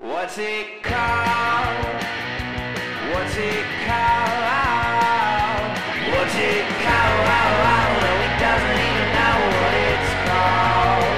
What's it called? What's it called? What's it called? No, he doesn't even know what it's called.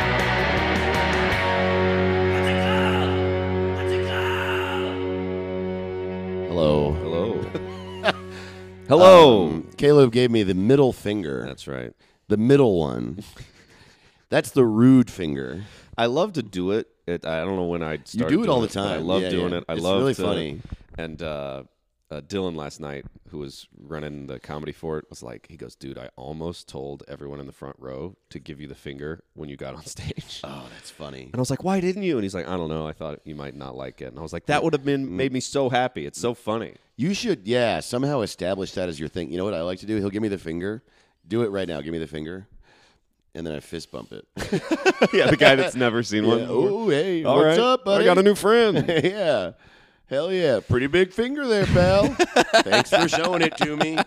What's it called? What's it called? Hello. Hello. Hello. Caleb gave me the middle finger. That's right. The middle one. That's the rude finger. I love to do it. I don't know when I started. do it all doing the time. I love Yeah, doing yeah. it. I It's love really to, funny. And Dylan last night, who was running the Comedy Fort, was like, he goes, dude, I almost told everyone in the front row to give you the finger when you got on stage. Oh, that's funny. And I was like, why didn't you? And he's like, I don't know. I thought you might not like it. And I was like, that would have made me so happy. It's so funny. You should, somehow establish that as your thing. You know what I like to do? He'll give me the finger. Do it right now. Give me the finger. And then I fist bump it. Yeah, the guy that's never seen one. before. Oh, hey, All what's right. up, buddy? I got a new friend. Yeah. Hell yeah. Pretty big finger there, pal. Thanks for showing it to me.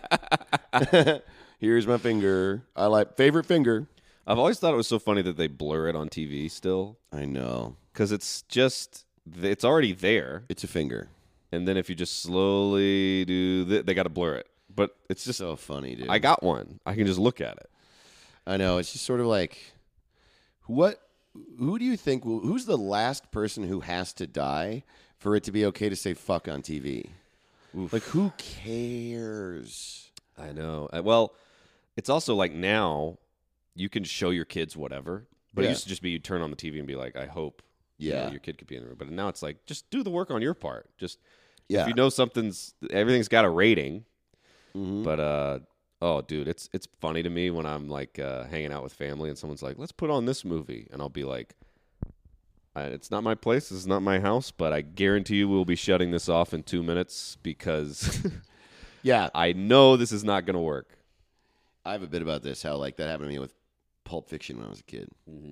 Here's my finger. I like favorite finger. I've always thought it was so funny that they blur it on TV still. I know. Because it's already there. It's a finger. And then if you just slowly do they got to blur it. But it's just, So funny, dude. I got one. I can just look at it. I know. It's just sort of like, who do you think, who's the last person who has to die for it to be okay to say fuck on TV? Oof. Like, who cares? I know. Well, it's also like now you can show your kids whatever. But it Yeah. used to just be you turn on the TV and be like, I hope you know, Yeah. your kid could be in the room. But now it's like, just do the work on your part. Just Yeah. if you know everything's got a rating. Mhm. But oh, dude, it's funny to me when I'm like hanging out with family and someone's like, "Let's put on this movie," and I'll be like, "It's not my place. This is not my house, but I guarantee you we'll be shutting this off in 2 minutes because Yeah. I know this is not going to work." I have a bit about this, how like that happened to me with Pulp Fiction when I was a kid. Mm-hmm.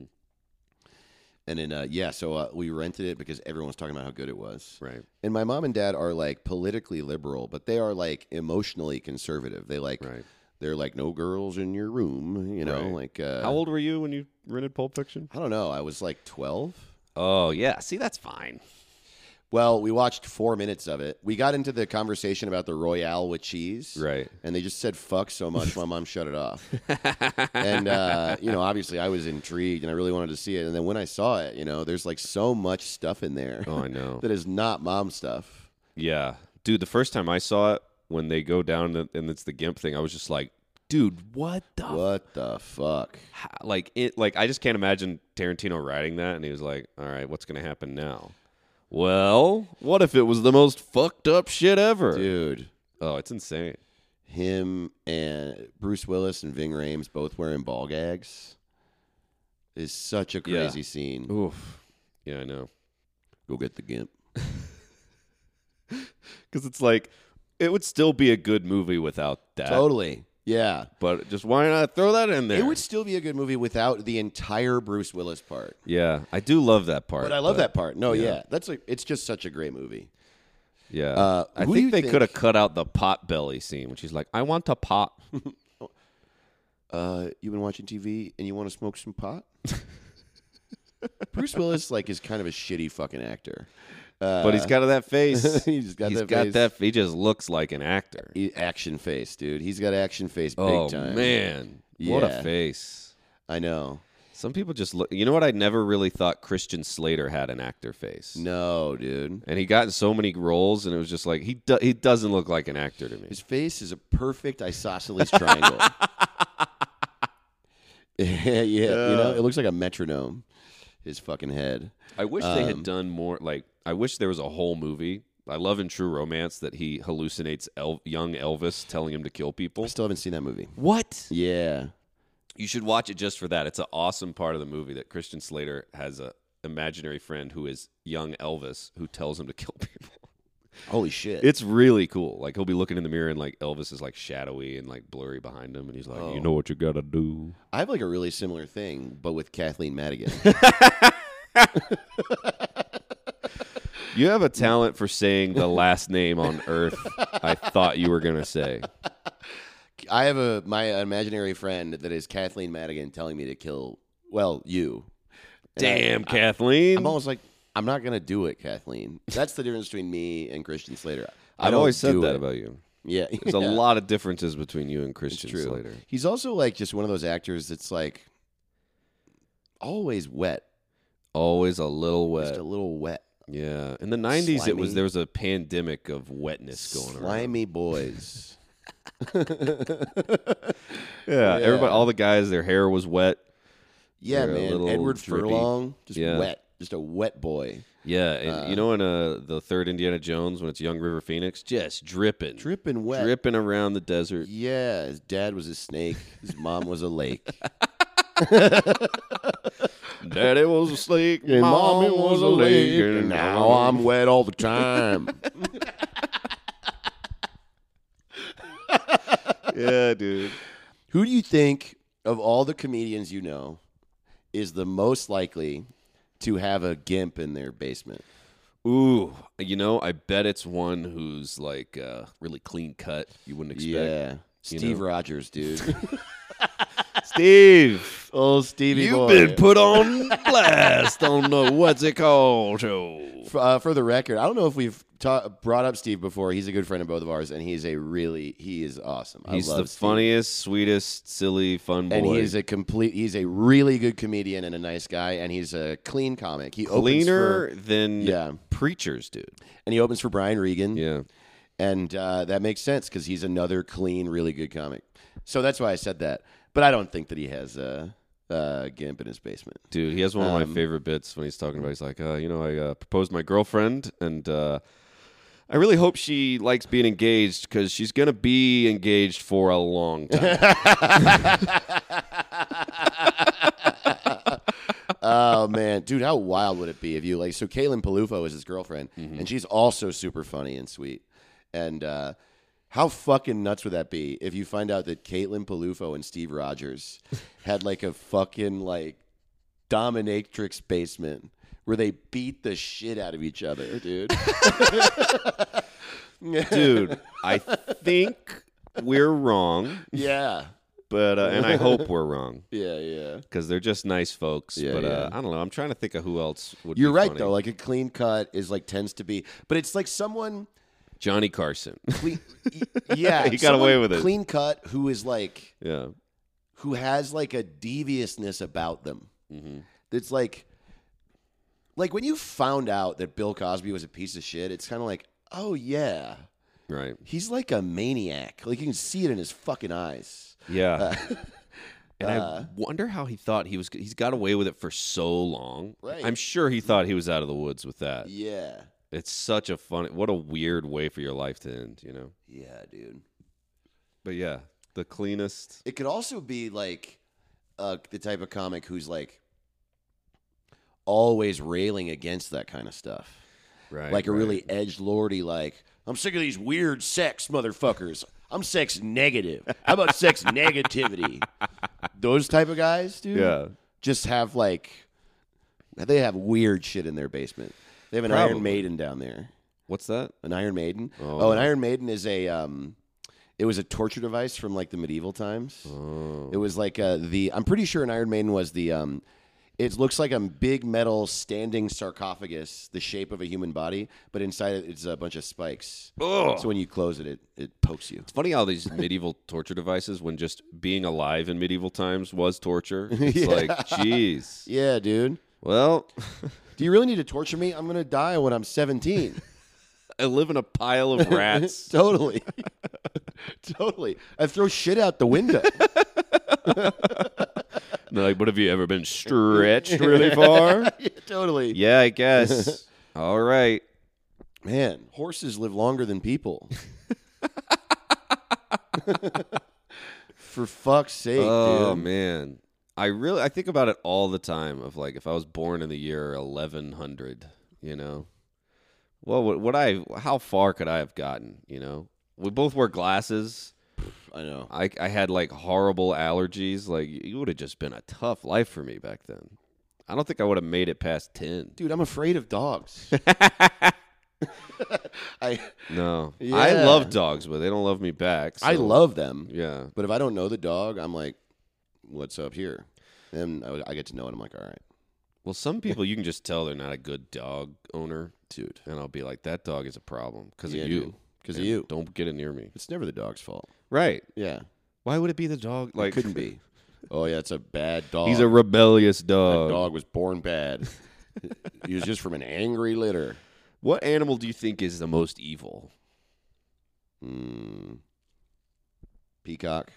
And then, so we rented it because everyone was talking about how good it was. Right. And my mom and dad are like politically liberal, but they are like emotionally conservative. They like, Right. they're like, no girls in your room, you know, Right. like. How old were you when you rented Pulp Fiction? I don't know. I was like 12. Oh yeah. See, that's fine. Well, we watched 4 minutes of it. We got into the conversation about the Royale with cheese. Right. And they just said fuck so much, my mom shut it off. And, obviously I was intrigued and I really wanted to see it. And then when I saw it, there's like so much stuff in there Oh, I know. that is not mom stuff. Yeah, dude. The first time I saw it, when they go down and it's the GIMP thing, I was just like, dude, what the What the fuck? like I just can't imagine Tarantino writing that and he was like, all right, what's going to happen now? Well, what if it was the most fucked up shit ever? Dude, Oh, it's insane. him and Bruce Willis and Ving Rhames both wearing ball gags is such a crazy scene. Oof. Yeah, I know. Go get the gimp. Because it's like, it would still be a good movie without that. Totally. Yeah. But just why not throw that in there? It would still be a good movie without the entire Bruce Willis part. Yeah, I do love that part. But I love that part. No, yeah. yeah. It's just such a great movie. Yeah. I who do you think they think- could have cut out the pot belly scene when she's like, I want a pot. You've been watching TV and you want to smoke some pot? Bruce Willis is kind of a shitty fucking actor. But he's got that face. He's got He's that got face. that. He just looks like an actor. Action face, dude. He's got action face big Oh time. man, what Yeah. a face! I know. Some people just look. You know what? I never really thought Christian Slater had an actor face. No, dude. And he got in so many roles, and it was just like he doesn't look like an actor to me. His face is a perfect isosceles triangle. Yeah, it looks like a metronome. His fucking head. I wish they had done more. Like, I wish there was a whole movie. I love in True Romance that he hallucinates young Elvis telling him to kill people. I still haven't seen that movie. What? Yeah. You should watch it just for that. It's an awesome part of the movie that Christian Slater has a imaginary friend who is young Elvis who tells him to kill people. Holy shit. It's really cool. Like, he'll be looking in the mirror and like Elvis is like shadowy and like blurry behind him, and he's like, "You know what you gotta do." I have like a really similar thing, but with Kathleen Madigan. You have a talent for saying the last name on earth. I thought you were gonna say. I have my imaginary friend that is Kathleen Madigan telling me to kill, you. And Damn, Kathleen. I'm almost like, I'm not gonna do it, Kathleen. That's the difference between me and Christian Slater. I I've don't always said do that it. about you. Yeah, There's a lot of differences between you and It's Christian true. Slater. He's also like just one of those actors that's like always wet, Always a little wet. just a little wet. Yeah. In the 90s, Slimy. there was a pandemic of wetness going around. Slimy boys. Yeah. Everybody, all the guys, their hair was wet. Yeah, They're a man. little Edward drippy. Furlong, just Yeah. wet, just a wet boy, Yeah. And you know, in the third Indiana Jones, when it's young River Phoenix, just dripping. dripping wet. Dripping around the desert. Yeah, his dad was a snake. His mom was a lake. Daddy was a snake. And Mommy was a lake. and now I'm wet all the time. Yeah, dude. Who do you think of all the comedians you know is the most likely to have a gimp in their basement? Ooh, you know, I bet it's one who's like really clean cut. You wouldn't expect. Yeah, you Steve know? Rogers, dude. Steve, Oh, Stevie you've boy. been put on blast on the What's It Called show. For the record, I don't know if we've brought up Steve before. He's a good friend of both of ours, and he is awesome. He's I love the Steve. funniest, sweetest, silly, fun boy. And he's a really good comedian and a nice guy, and he's a clean comic. He cleaner opens than Yeah. preachers, dude. and he opens for Brian Regan. Yeah. And that makes sense because he's another clean, really good comic. So that's why I said that. But I don't think that he has a gimp in his basement. Dude, he has one of my favorite bits when he's talking about. He's like, I proposed my girlfriend, and I really hope she likes being engaged because she's gonna be engaged for a long time. Oh man, dude, how wild would it be if you like? So Caitlin Palufo is his girlfriend, and she's also super funny and sweet. And how fucking nuts would that be if you find out that Caitlin Palufo and Steve Rogers had like a fucking like dominatrix basement where they beat the shit out of each other, dude? Dude, I think we're wrong, Yeah, but and I hope we're wrong yeah. because they're just nice folks. Yeah, but yeah. I don't know. I'm trying to think of who else would. You're be right funny. though. Like a clean cut is like tends to be, but it's like someone. Johnny Carson. Yeah, He got away someone with it. Clean cut who is like Yeah. who has like a deviousness about them. Mm-hmm. That's like when you found out that Bill Cosby was a piece of shit. It's kind of like, oh yeah, Right. he's like a maniac. Like you can see it in his fucking eyes. Yeah. And I wonder how he thought he's got away with it for so long. Right. I'm sure he thought he was out of the woods with that. Yeah, It's such a what a weird way for your life to end, you know? yeah, dude. But yeah, the cleanest. It could also be like the type of comic who's like always railing against that kind of stuff. Right. Like a right. really edgelordy, like, I'm sick of these weird sex motherfuckers. I'm sex negative. How about sex negativity? Those type of guys, dude. Yeah. Just have like, they have weird shit in their basement. They have an Probably. Iron Maiden down there. What's that? An Iron Maiden. Oh. An Iron Maiden is it was a torture device from like the medieval times. Oh. It was like I'm pretty sure an Iron Maiden was it looks like a big metal standing sarcophagus, the shape of a human body, but inside it, it's a bunch of spikes. Oh. So when you close it, it pokes you. It's funny how these medieval torture devices, when just being alive in medieval times was torture. It's like, jeez. Yeah, dude. Well, Do you really need to torture me? I'm going to die when I'm 17. I live in a pile of rats. Totally. Totally. I throw shit out the window. They're like, but have you ever been stretched really far? Yeah, totally. Yeah, I guess. All right. Man, horses live longer than people. For fuck's sake, Oh dude. man, I think about it all the time. Of like, if I was born in the year 1100, you know, well, how far could I have gotten? You know, we both wear glasses. I know. I had like horrible allergies. Like, it would have just been a tough life for me back then. I don't think I would have made it past 10. Dude, I'm afraid of dogs. No, Yeah. I love dogs, but they don't love me back. I so- love them. Yeah. But if I don't know the dog, I'm like, what's up here? And I get to know it. I'm like, all right, Well, some people you can just tell they're not a good dog owner, Dude. and I'll be like, that dog is a problem because Yeah, of you. dude. 'Cause of And you. Don't get it near me. It's never the dog's fault. Right. Yeah. Why would it be the dog? Like, couldn't be. Oh, yeah, it's a bad dog. He's a rebellious That dog. dog was born bad. He was just from an angry litter. What animal do you think is the most evil? Peacock.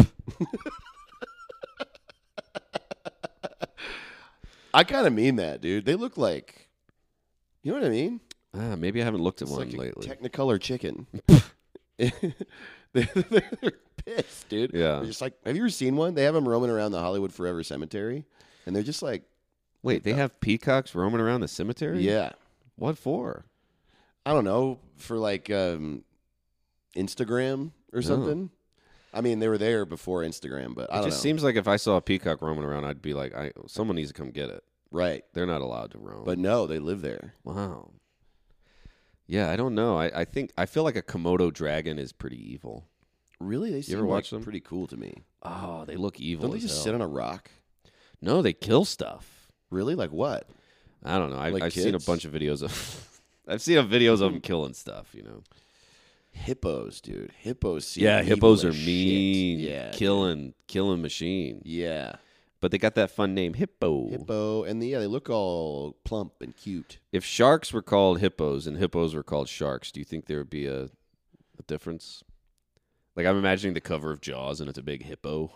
I kind of mean that, dude. They look like, you know what I mean? Maybe I haven't looked at It's one like lately. a Technicolor chicken. They're pissed, dude. Yeah. They're just like, have you ever seen one? They have them roaming around the Hollywood Forever Cemetery, and they're just like, Wait, they have peacocks roaming around the cemetery? yeah. What for? I don't know, for like Instagram or something. I mean, they were there before Instagram, but I It don't just know. seems like if I saw a peacock roaming around, I'd be like, someone needs to come get it. Right. They're not allowed to roam. But no, they live there. wow. Yeah, I don't know. I feel like a Komodo dragon is pretty evil. Really? They seem ever watch like them? pretty cool to me. Oh, they look evil. Don't they as just hell. sit on a rock? No, they kill stuff. Really? Like what? I don't know. Like I've seen a kids? bunch of videos of. I've seen videos of them killing stuff. You know. Hippos, dude. Hippos seem Yeah, evil hippos are as shit. mean. Yeah. killing machine. Yeah. But they got that fun name, hippo. Hippo. And they look all plump and cute. If sharks were called hippos and hippos were called sharks, do you think there would be a difference? Like I'm imagining the cover of Jaws and it's a big hippo.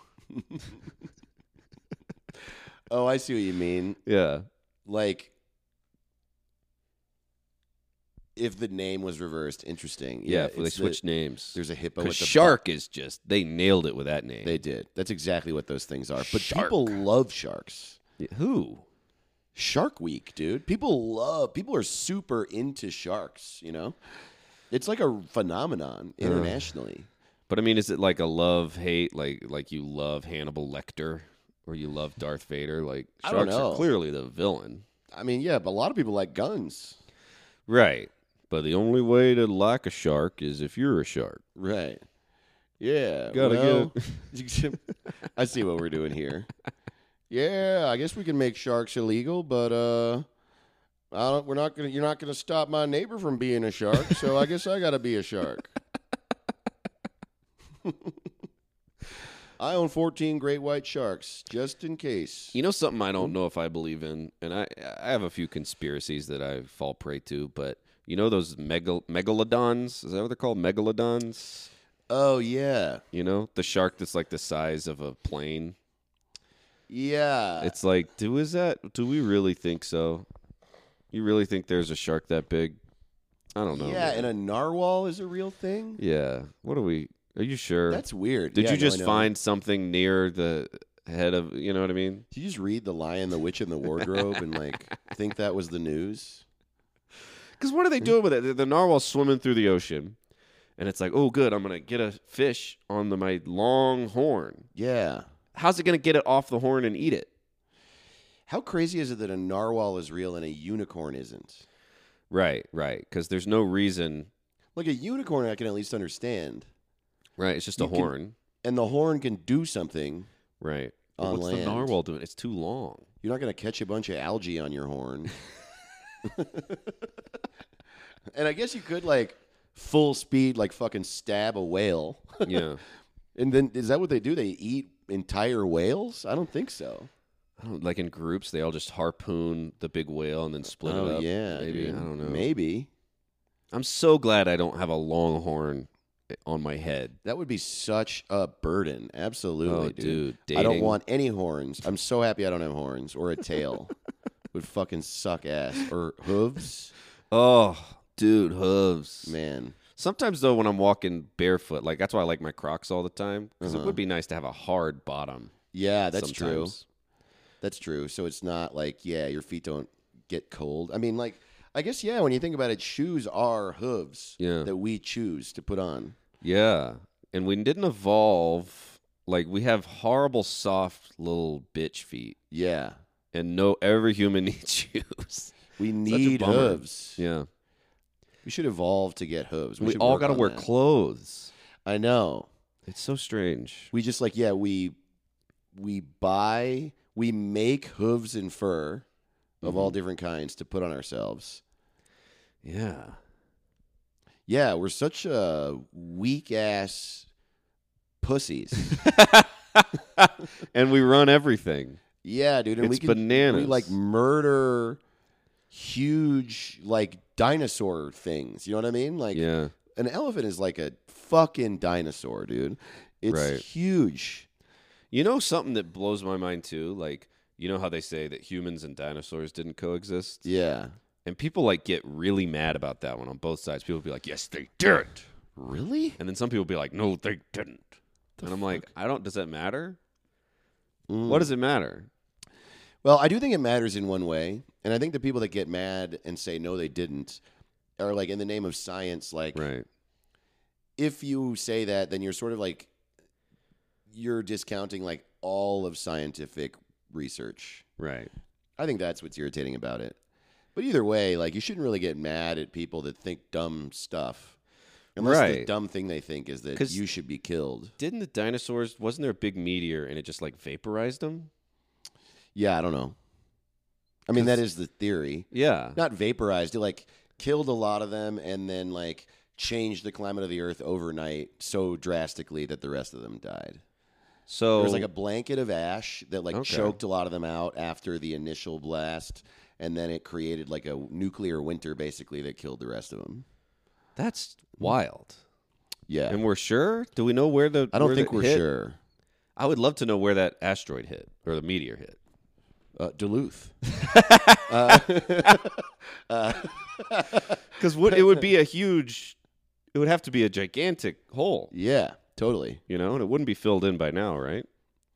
Oh, I see what you mean. Yeah. Like, if the name was reversed, interesting. Yeah, if they it's switched names. There's a hippo Because with the shark is just, they nailed it with that name. They did. That's exactly what those things are. But Shark. people love sharks. Yeah, who? Shark Week, dude. People are super into sharks, you know? It's like a phenomenon internationally. But I mean, is it like a love-hate, like you love Hannibal Lecter or you love Darth Vader? Like, I don't sharks know. are clearly the villain. I mean, yeah, but a lot of people like guns. Right. But the only way to like a shark is if you're a shark. Right. Yeah. Gotta get I see what we're doing here. Yeah, I guess we can make sharks illegal, but you're not gonna stop my neighbor from being a shark, so I guess I gotta be a shark. I own 14 great white sharks, just in case. You know something I don't know if I believe in, and I have a few conspiracies that I fall prey to, but you know those megalodons? Is that what they're called? Megalodons? Oh yeah, You know, the shark that's like the size of a plane. yeah. It's like, do we really think so? You really think there's a shark that big? I don't know. Yeah, man. and a narwhal is a real thing. Yeah. Are you sure? That's weird. Did Yeah, you no, just I know. find something near the head of, you know what I mean? Did you just read The Lion, the Witch, and the Wardrobe and like think that was the news? Because what are they doing with it? The narwhal's swimming through the ocean, and it's like, oh, good, I'm going to get a fish on my long horn. Yeah. How's it going to get it off the horn and eat it? How crazy is it that a narwhal is real and a unicorn isn't? Right. Because there's no reason. Like a unicorn, I can at least understand, Right, it's just a You can- horn. and the horn can do something. Right. But On what's land. the narwhal doing? It's too long. You're not going to catch a bunch of algae on your horn. And I guess you could like full speed, like fucking stab a whale. Yeah. And then is that what they do? They eat entire whales? I don't think so. I don't, like in groups, they all just harpoon the big whale and then split it Oh up. yeah, Maybe. dude. I don't know. Maybe I'm so glad I don't have a long horn on my head. that would be such a burden. Absolutely, Oh, dude. dude, I don't dating. want any horns. I'm so happy I don't have horns or a tail. Would fucking suck ass or hooves, Oh, dude, hooves. man. Sometimes though, when I'm walking barefoot, like that's why I like my Crocs all the time because Uh-huh. it would be nice to have a hard bottom. Yeah, that's true. sometimes. That's true. So it's not like, yeah, your feet don't get cold. I mean, like, I guess, yeah, when you think about it, shoes are hooves Yeah. that we choose to put on. Yeah, and we didn't evolve. Like we have horrible, soft little bitch feet, Yeah. and every human needs shoes. We Such a need bummer. hooves. Yeah, We should evolve to get hooves. we should all work got to on wear that. clothes. I know. It's so strange. We just like, yeah, we make hooves and fur of all different kinds to put on ourselves. Yeah. Yeah, we're such weak ass pussies. And we run everything. Yeah, dude, and It's we bananas. like murder huge like dinosaur things. You know what I mean? Like Yeah. an elephant is like a fucking dinosaur, dude. It's Right. huge. You know something that blows my mind too? Like, you know how they say that humans and dinosaurs didn't coexist? Yeah. And people like get really mad about that one on both sides. People be like, "Yes, they did." Really? And then some people be like, "No, they didn't." And I'm like, does that matter? What does it matter? Well, I do think it matters in one way, and I think the people that get mad and say no, they didn't, are like in the name of science. Like, Right. if you say that, then you're sort of like you're discounting like all of scientific research. Right. I think that's what's irritating about it. But either way, like you shouldn't really get mad at people that think dumb stuff, unless the Right. dumb thing they think is that 'Cause- you should be killed. Didn't the dinosaurs, wasn't there a big meteor and it just like vaporized them? Yeah, I don't know. I mean, that is the theory. Yeah. Not vaporized. It like killed a lot of them and then like changed the climate of the earth overnight so drastically that the rest of them died. So There was like a blanket of ash that like Okay. choked a lot of them out after the initial blast, and then it created like a nuclear winter basically that killed the rest of them. that's wild. Yeah. And we're sure? Do we know where the I don't where think that we're hit? sure. I would love to know where that asteroid hit or the meteor hit. Duluth. Because it would be a huge, it would have to be a gigantic hole, Yeah, totally. you know, and it wouldn't be filled in by now, right?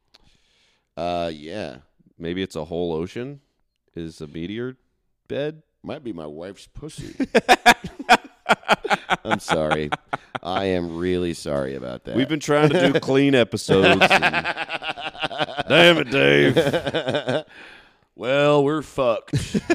Yeah. Maybe it's a whole ocean is a meteor bed. Might be my wife's pussy. I'm sorry. I am really sorry about that. We've been trying to do clean episodes. Damn it, Dave. Well, we're fucked.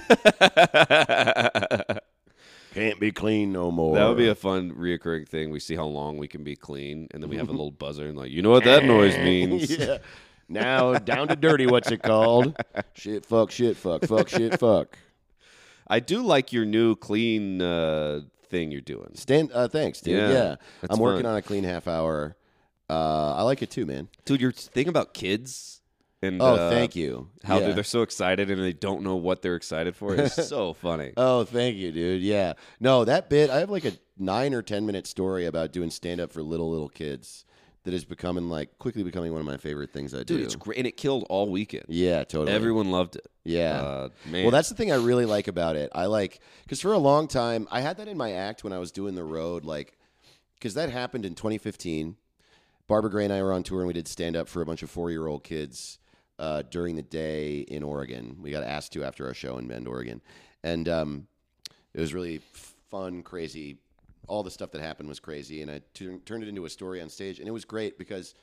Can't be clean no more. That would be a fun reoccurring thing. We see how long we can be clean, and then we have a little buzzer and like, you know what that noise means. Yeah. Now down to dirty. What's it called? Shit, fuck, shit, fuck, fuck, shit, fuck. I do like your new clean thing you're doing. Thanks, dude. Yeah, Yeah, that's I'm working fun. on a clean half hour. I like it too, man. Dude, your thing about kids and Thank you. how Yeah. they're so excited and they don't know what they're excited for is so funny. Oh, thank you, dude. Yeah. No, that bit, I have like a 9 or 10 minute story about doing stand up for little kids that is quickly becoming one of my favorite things I do. Dude, it's great. And it killed all weekend. Yeah, totally. Everyone loved it. Yeah. Man. Well, that's the thing I really like about it. Because for a long time, I had that in my act when I was doing the road, because that happened in 2015. Barbara Gray and I were on tour and we did stand up for a bunch of 4-year-old kids during the day in Oregon. We got asked to after our show in Bend, Oregon. And it was really fun, crazy. All the stuff that happened was crazy. And I turned it into a story on stage. And it was great because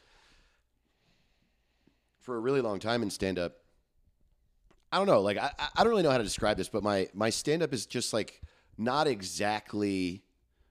for a really long time in stand up, I don't know. Like, I don't really know how to describe this, but my stand-up is just, like, not exactly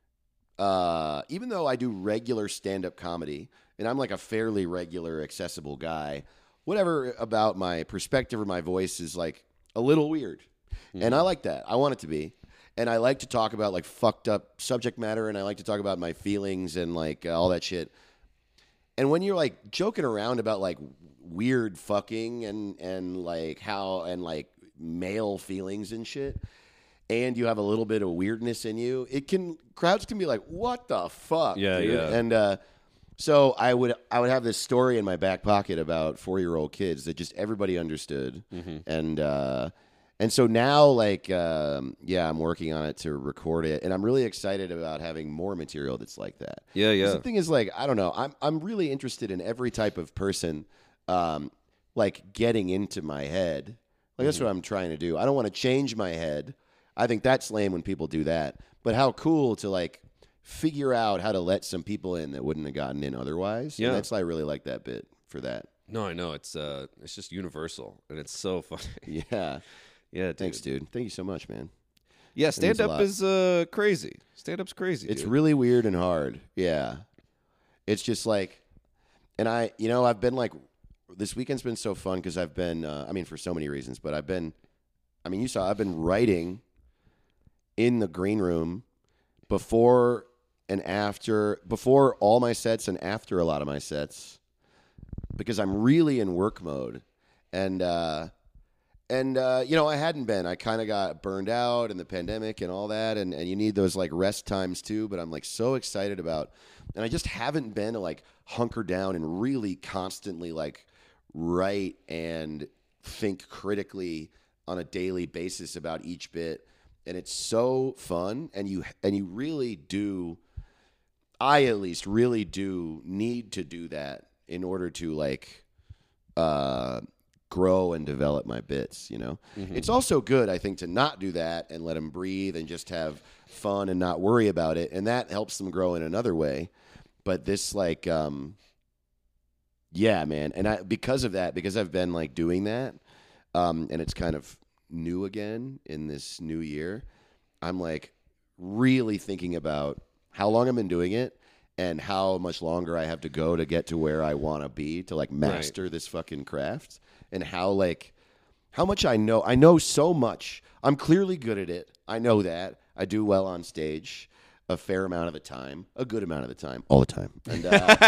even though I do regular stand-up comedy, and I'm, like, a fairly regular, accessible guy, whatever about my perspective or my voice is, like, a little weird. And I like that. I want it to be. And I like to talk about, like, fucked up subject matter, and I like to talk about my feelings and, like, all that shit. And when you're, like, joking around about, like, weird fucking and like how and like male feelings and shit, and you have a little bit of weirdness in you, crowds can be like, what the fuck? Yeah, dude? yeah. And so I would have this story in my back pocket about 4-year-old kids that just everybody understood. And so now, like, I'm working on it to record it, and I'm really excited about having more material that's like that. Yeah, 'Cause yeah. the thing is, like, I don't know. I'm really interested in every type of person, like, getting into my head. Like, that's what I'm trying to do. I don't want to change my head. I think that's lame when people do that. But how cool to, like, figure out how to let some people in that wouldn't have gotten in otherwise. Yeah. And that's why I really like that bit for that. No, I know. It's just universal, and it's so funny. Yeah. Yeah, dude. Thanks, dude. Thank you so much, man. Yeah, means a stand-up lot. is crazy. Stand-up's crazy, It's dude. really weird and hard. Yeah. It's just like, and I've been like, this weekend's been so fun because I've been, for so many reasons, but I've been I mean, you saw I've been writing in the green room before all my sets and after a lot of my sets because I'm really in work mode. And you know, I hadn't been. I kind of got burned out in the pandemic and all that, and you need those like rest times too. But I'm like so excited about, and I just haven't been to like hunker down and really constantly like write and think critically on a daily basis about each bit. And it's so fun, and you really do. I at least really do need to do that in order to like grow and develop my bits, you know? Mm-hmm. It's also good, I think, to not do that and let them breathe and just have fun and not worry about it. And that helps them grow in another way. But this, like, yeah, man. And because of that, because I've been, like, doing that, and it's kind of new again in this new year, I'm, like, really thinking about how long I've been doing it and how much longer I have to go to get to where I want to be to, like, master this fucking craft. And how much I know. I know so much. I'm clearly good at it. I know that. I do well on stage a fair amount of the time, a good amount of the time, all the time. And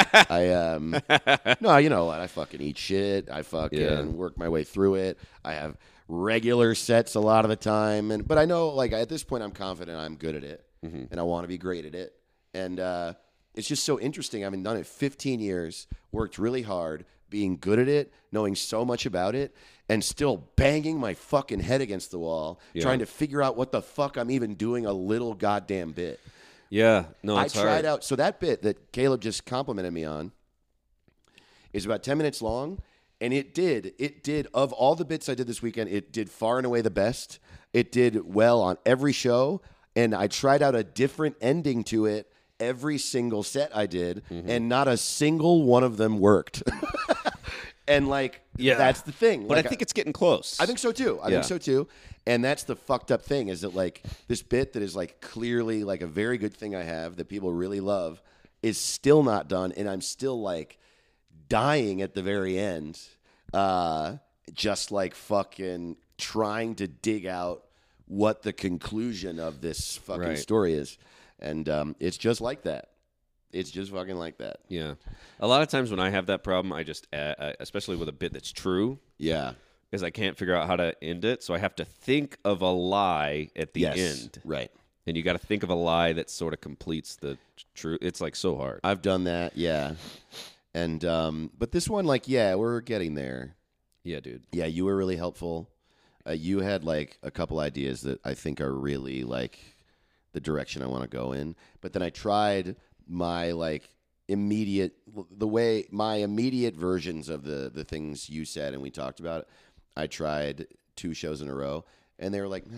no, you know what? I fucking eat shit. I fucking work my way through it. I have regular sets a lot of the time. But I know, like, at this point, I'm confident I'm good at it. Mm-hmm. And I want to be great at it. And it's just so interesting. I've done it 15 years, worked really hard, being good at it, knowing so much about it, and still banging my fucking head against the wall, trying to figure out what the fuck I'm even doing a little goddamn bit. Yeah, no, it's hard. I tried out. So that bit that Caleb just complimented me on is about 10 minutes long, and it did, of all the bits I did this weekend, it did far and away the best. It did well on every show, and I tried out a different ending to it every single set I did, and not a single one of them worked. And, like, that's the thing. But like, I think it's getting close. I think so, too. I think so, too. And that's the fucked up thing is that, like, this bit that is, like, clearly, like, a very good thing I have that people really love is still not done, and I'm still, like, dying at the very end, just, like, fucking trying to dig out what the conclusion of this fucking story is. And it's just like that. It's just fucking like that. Yeah. A lot of times when I have that problem, I just, especially with a bit that's true. Yeah. Is I can't figure out how to end it. So I have to think of a lie at the end. Right. And you got to think of a lie that sort of completes the truth. It's like so hard. I've done that. Yeah. And, but this one, like, yeah, we're getting there. Yeah, dude. Yeah. You were really helpful. You had like a couple ideas that I think are really like the direction I want to go in. But then I tried my like immediate versions of the things you said and we talked about. I tried 2 shows in a row and they were like,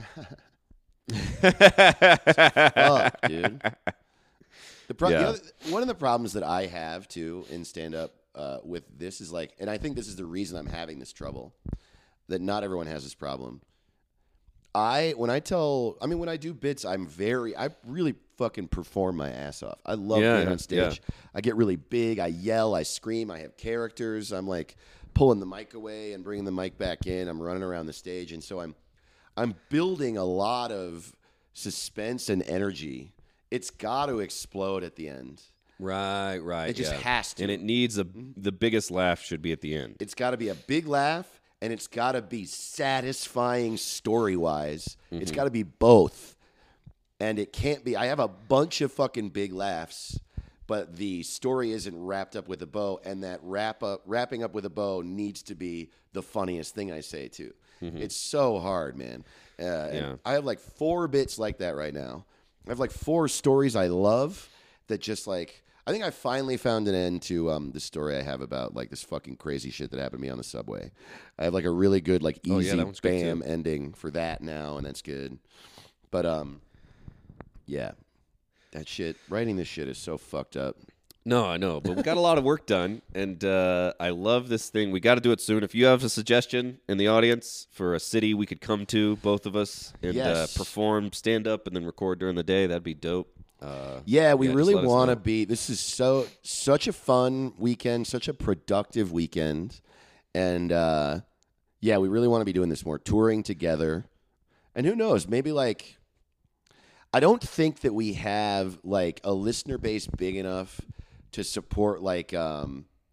fuck, dude. One of the problems that I have too in stand up with this is like, and I think this is the reason I'm having this trouble, that not everyone has this problem. When I do bits, I really fucking perform my ass off. I love being on stage. Yeah. I get really big. I yell. I scream. I have characters. I'm like pulling the mic away and bringing the mic back in. I'm running around the stage. And so I'm building a lot of suspense and energy. It's got to explode at the end. Right. It just has to. And it needs the biggest laugh should be at the end. It's got to be a big laugh. And it's got to be satisfying story-wise. Mm-hmm. It's got to be both. And it can't be. I have a bunch of fucking big laughs, but the story isn't wrapped up with a bow. And that wrapping up with a bow needs to be the funniest thing I say, too. Mm-hmm. It's so hard, man. And I have like 4 bits like that right now. I have like 4 stories I love that just like... I think I finally found an end to the story I have about like this fucking crazy shit that happened to me on the subway. I have like a really good like easy bam ending for that now, and that's good. But yeah, that shit. Writing this shit is so fucked up. No, I know, but we got a lot of work done, and I love this thing. We got to do it soon. If you have a suggestion in the audience for a city we could come to, both of us, and perform stand up and then record during the day, that'd be dope. We really want to be. This is such a fun weekend, such a productive weekend, and we really want to be doing this more, touring together And who knows? Maybe like, I don't think that we have like a listener base big enough to support like a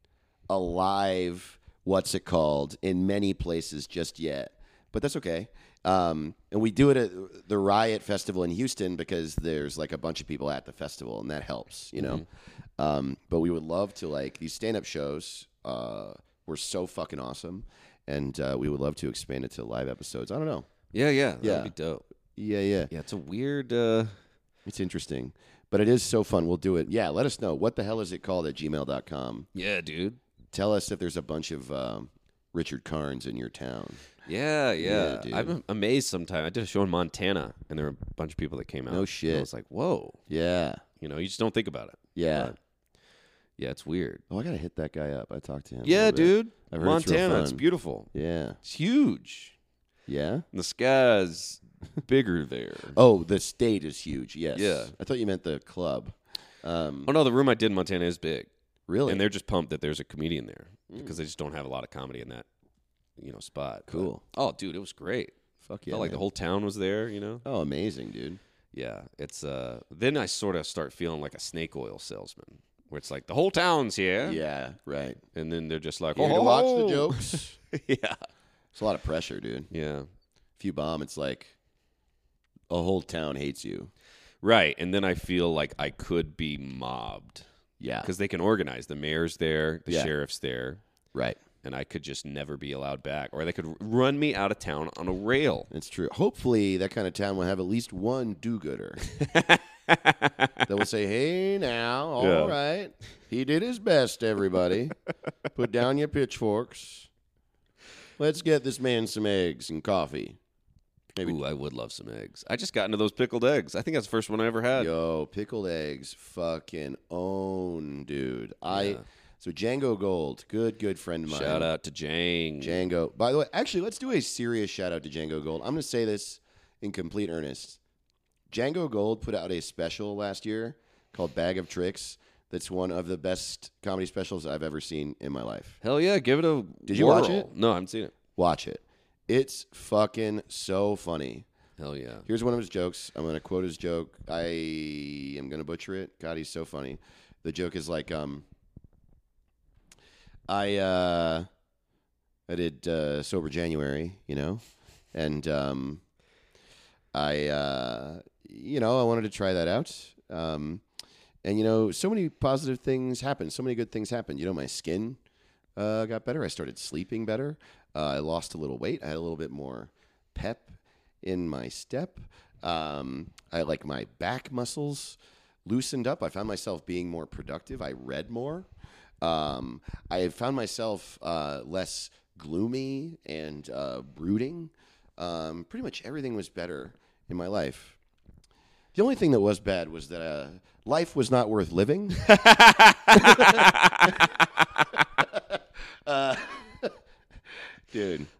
live, what's it called, in many places just yet. But that's okay. And we do it at the Riot Festival in Houston because there's like a bunch of people at the festival, and that helps, you know. But we would love to like these stand-up shows. Were so fucking awesome, and we would love to expand it to live episodes. I don't know. Yeah. That'd be dope. Yeah. Yeah, it's a weird. It's interesting, but it is so fun. We'll do it. Yeah, let us know. What the hell is it called at gmail.com? Yeah, dude. Tell us if there's a bunch of Richard Karns in your town. Yeah, dude. I'm amazed sometimes. I did a show in Montana, and there were a bunch of people that came out. No shit. And I was like, whoa. Yeah. You know, you just don't think about it. Yeah. But, yeah, it's weird. Oh, I got to hit that guy up. I talked to him. a Yeah, little bit. dude. I've heard it's real Montana, it's fun. beautiful. Yeah. It's huge. Yeah? And the sky's bigger there. Oh, the state is huge. Yes. Yeah. I thought you meant the club. Oh, no, the room I did in Montana is big. Really? And they're just pumped that there's a comedian there because they just don't have a lot of comedy in that, spot. Cool. But, oh, dude, it was great. Fuck yeah. Felt like man. the whole town was there, Oh, amazing, dude. Yeah, it's then I sort of start feeling like a snake oil salesman, where it's like the whole town's here, Yeah, right. and then they're just like, Here oh, to watch the jokes. yeah, It's a lot of pressure, dude. yeah, If you bomb, it's like a whole town hates you. right. And then I feel like I could be mobbed Yeah. because they can organize. The mayor's there, the Yeah. sheriff's there, Right. and I could just never be allowed back, or they could run me out of town on a rail. It's true. Hopefully, that kind of town will have at least one do-gooder that will say, "Hey, now, all right, he did his best. Everybody, put down your pitchforks. Let's get this man some eggs and coffee." Maybe. Ooh, I would love some eggs. I just got into those pickled eggs. I think that's the first one I ever had. Yo, pickled eggs, fucking own, dude. Yeah. So Django Gold, good friend of mine. Shout out to Jang. Django. By the way, actually, let's do a serious shout out to Django Gold. I'm going to say this in complete earnest. Django Gold put out a special last year called Bag of Tricks. That's one of the best comedy specials I've ever seen in my life. Hell yeah, give it a Did you watch whirl. it? No, I haven't seen it. Watch it. It's fucking so funny. Hell yeah. Here's one of his jokes. I'm going to quote his joke. I am going to butcher it. God, he's so funny. The joke is like, I did Sober January, and I wanted to try that out. And so many positive things happened. So many good things happened. My skin got better. I started sleeping better. I lost a little weight. I had a little bit more pep in my step. I like my back muscles loosened up. I found myself being more productive. I read more. I found myself less gloomy and brooding. Pretty much everything was better in my life. The only thing that was bad was that life was not worth living. Dude.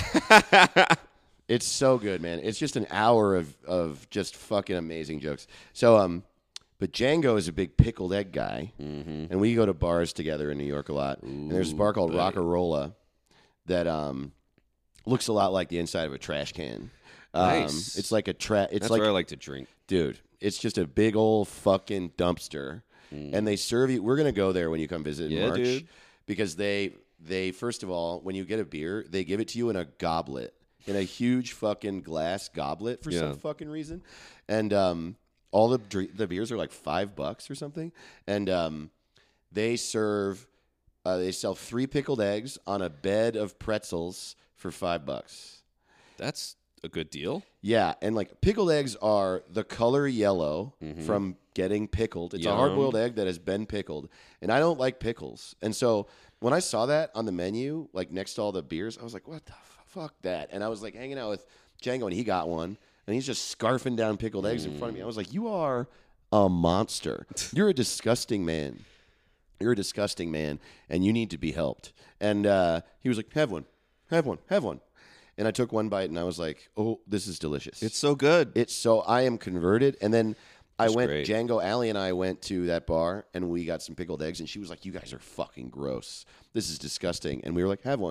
It's so good, man. It's just an hour of just fucking amazing jokes. So, but Django is a big pickled egg guy, and we go to bars together in New York a lot. And there's a bar called Rockarola that looks a lot like the inside of a trash can. Nice. It's like That's where I like to drink. Dude, it's just a big old fucking dumpster, and they serve you. We're gonna go there when you come visit in March, dude. because they first of all, when you get a beer, they give it to you in a goblet, in a huge fucking glass goblet for some fucking reason, and all the beers are like $5 or something, and they serve. They sell 3 pickled eggs on a bed of pretzels for $5. That's a good deal. Yeah, and like pickled eggs are the color yellow from getting pickled. It's a hard-boiled egg that has been pickled, and I don't like pickles. And so when I saw that on the menu, like next to all the beers, I was like, "What the fuck that?" And I was like hanging out with Django, and he got one, and he's just scarfing down pickled eggs in front of me. I was like, "You are a monster. You're a disgusting man. You're a disgusting man, and you need to be helped." And he was like, "Have one, have one, have one." And I took one bite, and I was like, "Oh, this is delicious. It's so good. I am converted." And then That's went, great. Django, Allie, and I went to that bar, and we got some pickled eggs, and she was like, "You guys are fucking gross. This is disgusting." And we were like, "Have one."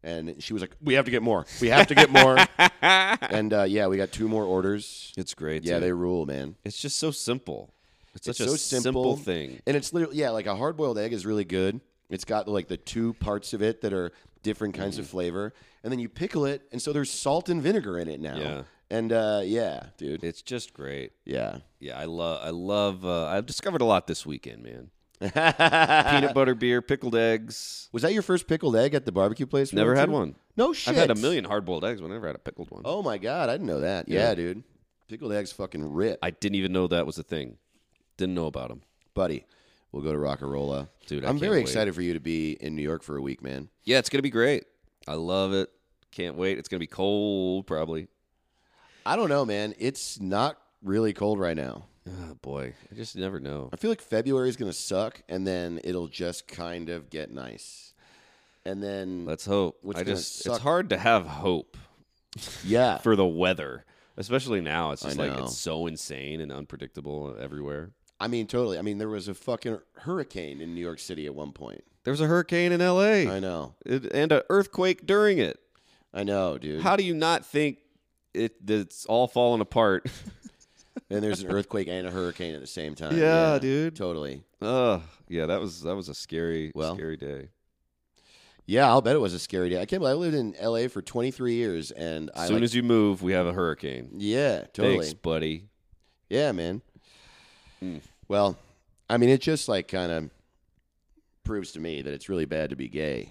And she was like, "We have to get more. We have to get more." And yeah, we got 2 more orders. It's great. Yeah, dude. they rule, man. It's just so simple. It's such so a simple thing. And it's literally, yeah, like a hard-boiled egg is really good. It's got like the 2 parts of it that are different kinds of flavor, and then you pickle it, and so there's salt and vinegar in it now. Yeah. And yeah, dude. It's just great. Yeah. Yeah, I love. I've discovered a lot this weekend, man. Peanut butter beer, pickled eggs. Was that your first pickled egg at the barbecue place? we Never went had to? one. No shit. I've had a million hard-boiled eggs, but I never had a pickled one. Oh my god, I didn't know that. Yeah, dude. Pickled eggs fucking rip. I didn't even know that was a thing. Didn't know about them. Buddy, we'll go to Rockarola. Dude, I I'm can't very wait. excited for you to be in New York for a week, man. Yeah, it's gonna be great. I love it. Can't wait. It's gonna be cold, probably. I don't know, man. It's not really cold right now. Oh boy, I just never know. I feel like February is going to suck, and then it'll just kind of get nice. And then, Let's hope. What's I gonna just suck- it's hard to have hope yeah. for the weather, especially now. It's just I like know. it's so insane and unpredictable everywhere. I mean, totally. I mean, there was a fucking hurricane in New York City at one point. There was a hurricane in L.A. I know. And an earthquake during it. I know, dude. How do you not think it's all falling apart? And there's an earthquake and a hurricane at the same time. Yeah, dude. Totally. Yeah, that was a scary day. Yeah, I'll bet it was a scary day. I can't believe I lived in L.A. for 23 years, and As soon as you move, we have a hurricane. yeah, totally. Thanks, buddy. Yeah, man. Well, I mean, it just like kind of proves to me that it's really bad to be gay.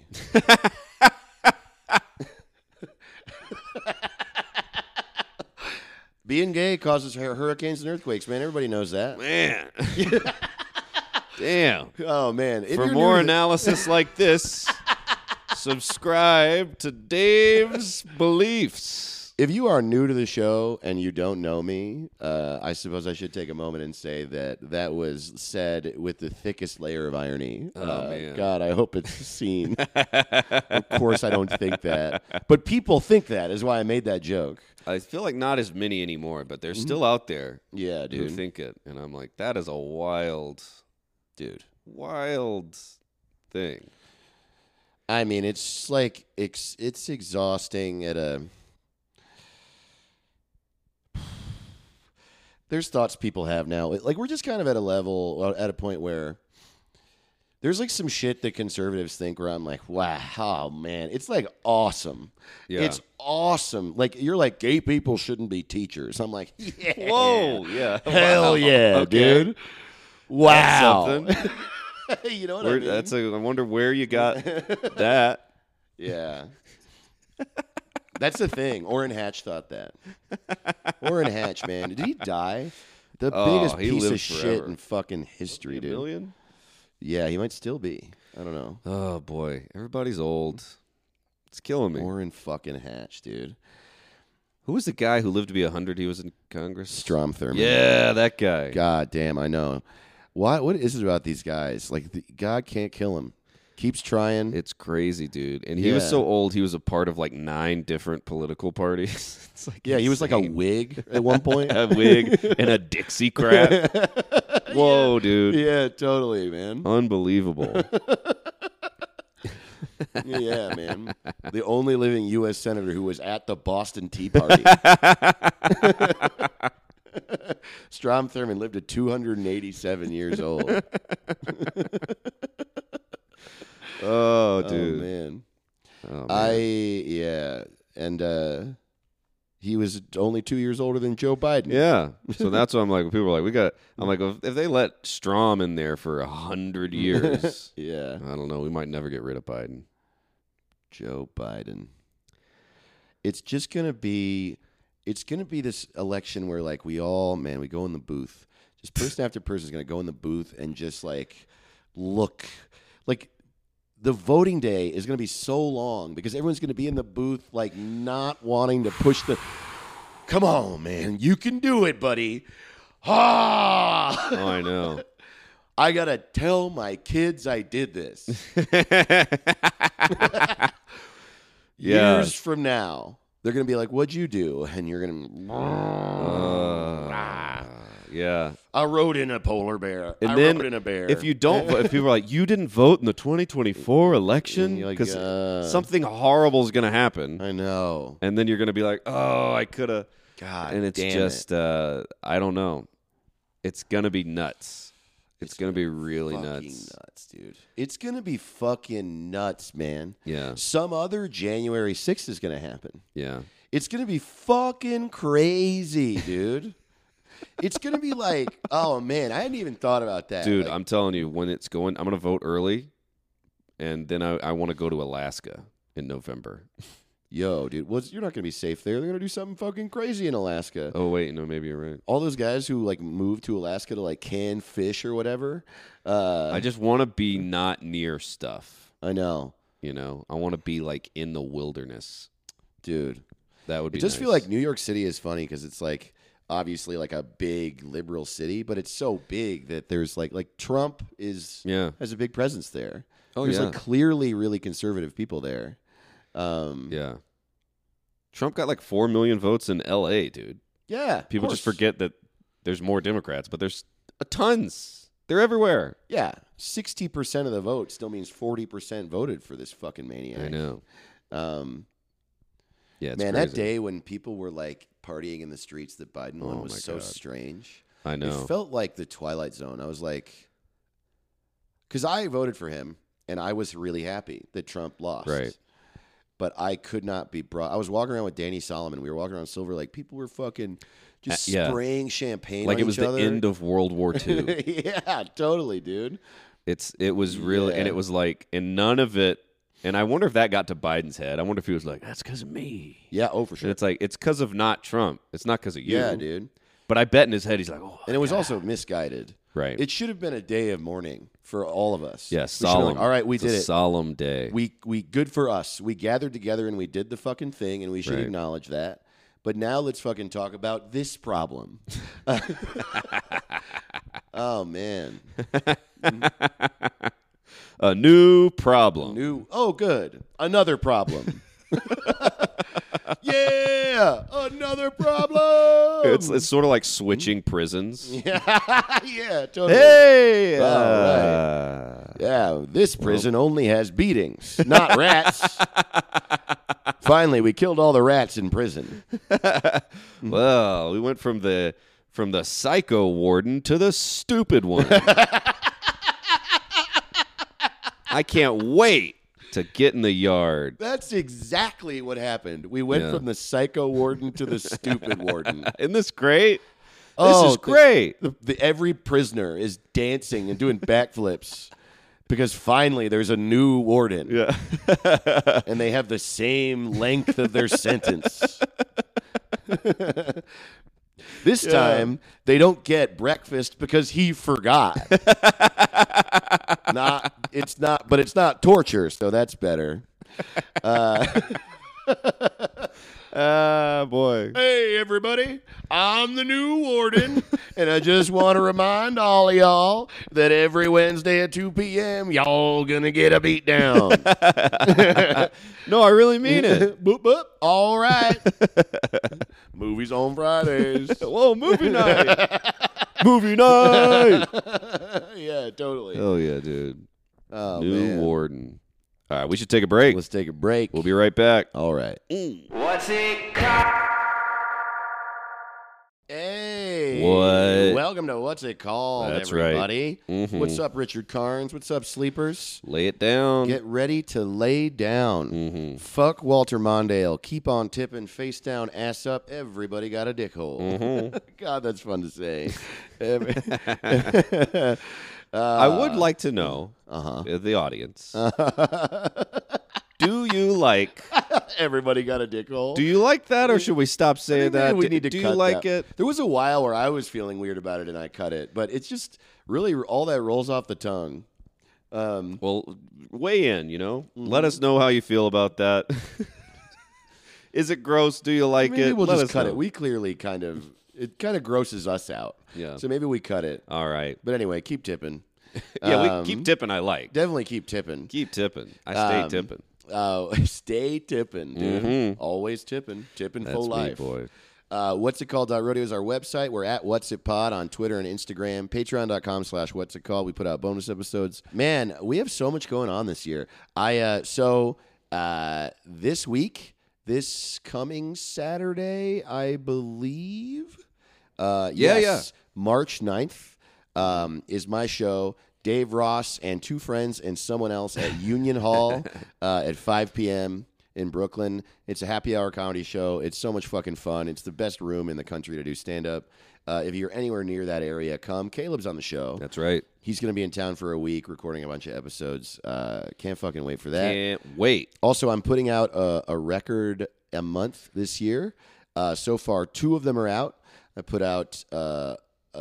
Being gay causes hurricanes and earthquakes, man. Everybody knows that. Man. Damn. Oh, man. If For you're more new to- analysis like this, subscribe to Dave's Beliefs. If you are new to the show and you don't know me, I suppose I should take a moment and say that was said with the thickest layer of irony. Oh, man. God, I hope it's seen. Of course, I don't think that. But people think that is why I made that joke. I feel like not as many anymore, but they're still out there Yeah, who dude. think it. And I'm like, that is a wild thing. I mean, it's like it's exhausting at a... There's thoughts people have now. Like, we're just kind of at a level, at a point where there's like some shit that conservatives think where I'm like, wow, oh, man, it's like awesome. Yeah. It's awesome. Like, you're like, gay people shouldn't be teachers. I'm like, yeah. Whoa, yeah. Hell Wow. yeah, Okay. dude. Wow. That's something. You know what I mean? I wonder where you got that. Yeah. That's the thing. Orrin Hatch thought that. Orrin Hatch, man. Did he die? The biggest he piece lived of shit forever. in fucking history, A dude. million? Yeah, he might still be. I don't know. Oh, boy. Everybody's old. It's killing me. Orrin fucking Hatch, dude. Who was the guy who lived to be 100? He was in Congress? Strom Thurmond. Yeah, that guy. God damn, I know. What is it about these guys? Like, God can't kill him. Keeps trying. It's crazy, dude. And he was Yeah. so old, he was a part of like 9 different political parties. It's like Yeah, he was like a insane. wig at one point. A wig and a Dixiecrat. Whoa, dude. Yeah, totally, man. Unbelievable. Yeah, man. The only living U.S. senator who was at the Boston Tea Party. Strom Thurmond lived to 287 years old. Oh, Oh, dude. man. Oh, man. And he was only 2 years older than Joe Biden. Yeah. So that's what I'm like. People are like, I'm like, if they let Strom in there for 100 years, Yeah. I don't know. We might never get rid of Biden. Joe Biden. It's just going to be this election where like we go in the booth. Just person after person is going to go in the booth and just like look like the voting day is going to be so long because everyone's going to be in the booth like not wanting to push the come on, man. You can do it, buddy. Ah! Oh, I know. I got to tell my kids I did this. Yeah. Years from now, they're going to be like, what'd you do? And you're going to... Yeah. I rode in a polar bear. And I then rode in a bear. if you don't vote, if people are like, you didn't vote in the 2024 election You're like, because something horrible is going to happen. I know. And then you're going to be like, oh, I could have. God, And it's damn just, it. I don't know. It's going to be nuts. It's going to be really Fucking nuts. dude. It's gonna be fucking nuts, man. Yeah. Some other January 6th is gonna happen. Yeah. It's gonna be fucking crazy, dude. It's gonna be like, oh man, I hadn't even thought about that, Dude, Like, I'm telling you, when it's going, I'm going to vote early. And then I want to go to Alaska in November. yo, dude, you're not gonna be safe there. They're gonna do something fucking crazy in Alaska. Oh, wait. No, maybe you're right. All those guys who like moved to Alaska to like can fish or whatever. I just want to be not near stuff. I know, You know, I want to be like in the wilderness. dude. That would be It does nice. feel like New York City is funny because it's like obviously like a big liberal city, but it's so big that there's like Trump has a big presence there. Oh, There's yeah. like clearly really conservative people there. Yeah. Trump got like 4 million votes in L.A., dude. Yeah, of People just course. forget that there's more Democrats, but there's tons. They're everywhere. Yeah, 60% of the vote still means 40% voted for this fucking maniac. I know. Yeah, it's Man, crazy. that day when people were like partying in the streets that Biden won Oh, was my so God. strange. I know. It felt like the Twilight Zone. I was like, because I voted for him and I was really happy that Trump lost. Right. But I could not be brought. I was walking around with Danny Solomon. We were walking around Silver Lake. People were fucking just yeah. spraying champagne like on it was each the other. end of World War II. Yeah, totally, dude. It was really, and Yeah. it was like, and none of it, and I wonder if that got to Biden's head. I wonder if he was like, that's because of me. Yeah, oh, for sure. And it's like, it's because of not Trump. It's not because of you. Yeah, dude. But I bet in his head, he's like, oh. And it was also misguided. Right. It should have been a day of mourning for all of us. Yeah, We should have been solemn. like, all right, we It's did a it. solemn day. We good for us. We gathered together and we did the fucking thing, and we should Right. acknowledge that. But now let's fucking talk about this problem. Oh man, A new problem. good. Another problem. Yeah, another problem. It's sort of like switching prisons. Yeah, totally. Hey! Yeah, this prison only has beatings, not rats. Finally, we killed all the rats in prison. Well, we went from the psycho warden to the stupid one. I can't wait to get in the yard. That's exactly what happened. We went Yeah. from the psycho warden to the stupid warden. Isn't this great? Oh, This is great. Every prisoner is dancing and doing backflips because finally there's a new warden. Yeah. And they have the same length of their sentence. This time they don't get breakfast because he forgot. It's not torture, so that's better. Boy. Hey, everybody, I'm the new warden, and I just want to remind all of y'all that every Wednesday at 2 p.m., y'all gonna get a beat down. No, I really mean it. Boop, boop. All right. Movies on Fridays. Whoa, movie night. Movie night. Yeah, totally. Oh, yeah, dude. Oh, New man. warden. All right, we should take a break. Let's take a break. We'll be right back. All right. What's it called? Hey. What? Welcome to What's It Called, That's right. everybody. Mhm. What's up, Richard Carnes? What's up, Sleepers? Lay it down. Get ready to lay down. Fuck Walter Mondale. Keep on tipping, face down, ass up. Everybody got a dick hole. God, that's fun to say. I would like to know, the audience, do you like Everybody got a dick hole. Do you like that, or should we stop saying Maybe that? we need to do cut you like that. it? There was a while where I was feeling weird about it and I cut it, but it's just really all that rolls off the tongue. Well, weigh in, Let us know how you feel about that. Is it gross? Do you like Maybe it? we'll Let just us cut know. it. We clearly it kind of grosses us out. Yeah. So maybe we cut it. All right. But anyway, keep tipping. Yeah, we keep tipping. I like. Definitely keep tipping. Keep tipping. I stay tipping. Stay tipping, dude. Always tipping. Tipping That's full me, life. boy. What's It Called Rodeo is our website. We're at What's It Pod on Twitter and Instagram. Patreon.com/What's It Called. We put out bonus episodes. Man, we have so much going on this year. This week, this coming Saturday, I believe. March 9th is my show. Dave Ross and two friends and someone else at Union Hall at 5 p.m. in Brooklyn. It's a happy hour comedy show. It's so much fucking fun. It's the best room in the country to do stand-up. If you're anywhere near that area, come. Caleb's on the show. That's right. He's going to be in town for a week recording a bunch of episodes. Can't fucking wait for that. Can't wait. Also, I'm putting out a record a month this year. So far, 2 of them are out. I put out a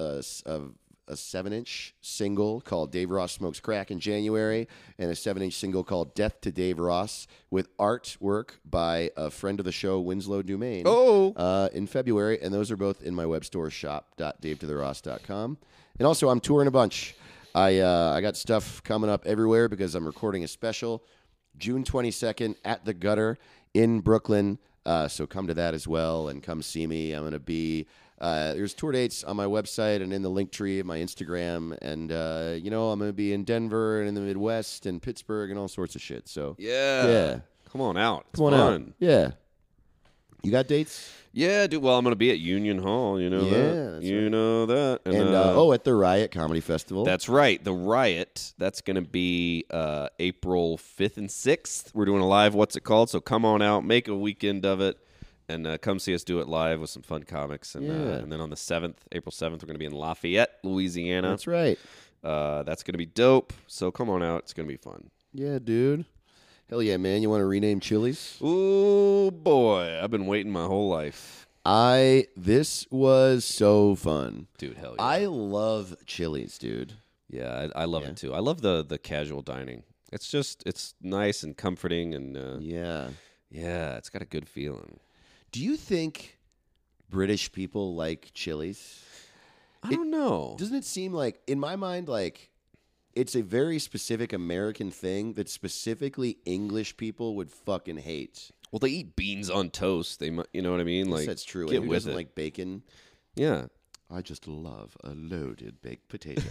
7-inch single called Dave Ross Smokes Crack in January, and a 7-inch single called Death to Dave Ross with artwork by a friend of the show, Winslow Dumaine, in February. And those are both in my web store, shop.davetotheross.com. And also, I'm touring a bunch. I got stuff coming up everywhere because I'm recording a special June 22nd at the Gutter in Brooklyn. So come to that as well and come see me. I'm going to be... there's tour dates on my website and in the link tree of my Instagram. And, I'm going to be in Denver and in the Midwest and Pittsburgh and all sorts of shit. So, Yeah. Come on out. It's come on fun. out. Yeah. You got dates? Yeah, dude. Well, I'm going to be at Union Hall. You know that. That's You right. know that. And, at the Riot Comedy Festival. That's right. The Riot. That's going to be April 5th and 6th. We're doing a live What's It Called? So come on out. Make a weekend of it. And come see us do it live with some fun comics. And, and then on the 7th, April 7th, we're going to be in Lafayette, Louisiana. That's right. That's going to be dope. So come on out. It's going to be fun. Yeah, dude. Hell yeah, man. You want to rename Chili's? Ooh, boy. I've been waiting my whole life. This was so fun. Dude, hell yeah. I love Chili's, dude. Yeah, I love it too. I love the casual dining. It's nice and comforting. And Yeah. it's got a good feeling. Do you think British people like Chili's? I don't know. Doesn't it seem like, in my mind, like it's a very specific American thing that specifically English people would fucking hate? Well, they eat beans on toast. You know what I mean? Yes, Like that's true. Get And who with doesn't it. like bacon? Yeah. I just love a loaded baked potato.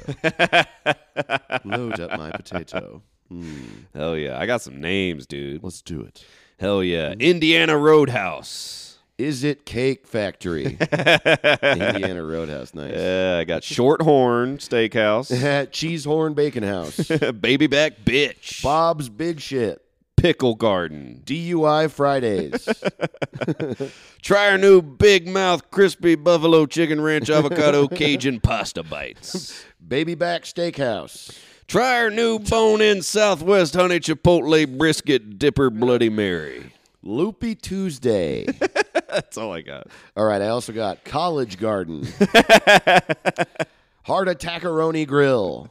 Load up my potato. Hell yeah. I got some names, dude. Let's do it. Hell yeah. Indiana Roadhouse. Is it Cake Factory? Indiana Roadhouse, nice. Yeah, I got Shorthorn Steakhouse. Cheesehorn Bacon House. Baby Back Bitch. Bob's Big Shit. Pickle Garden. DUI Fridays. Try our new Big Mouth Crispy Buffalo Chicken Ranch Avocado Cajun Pasta Bites. Baby Back Steakhouse. Try our new bone-in Southwest Honey Chipotle Brisket Dipper Bloody Mary. Loopy Tuesday. That's all I got. All right, I also got College Garden. Heart Attackaroni Grill.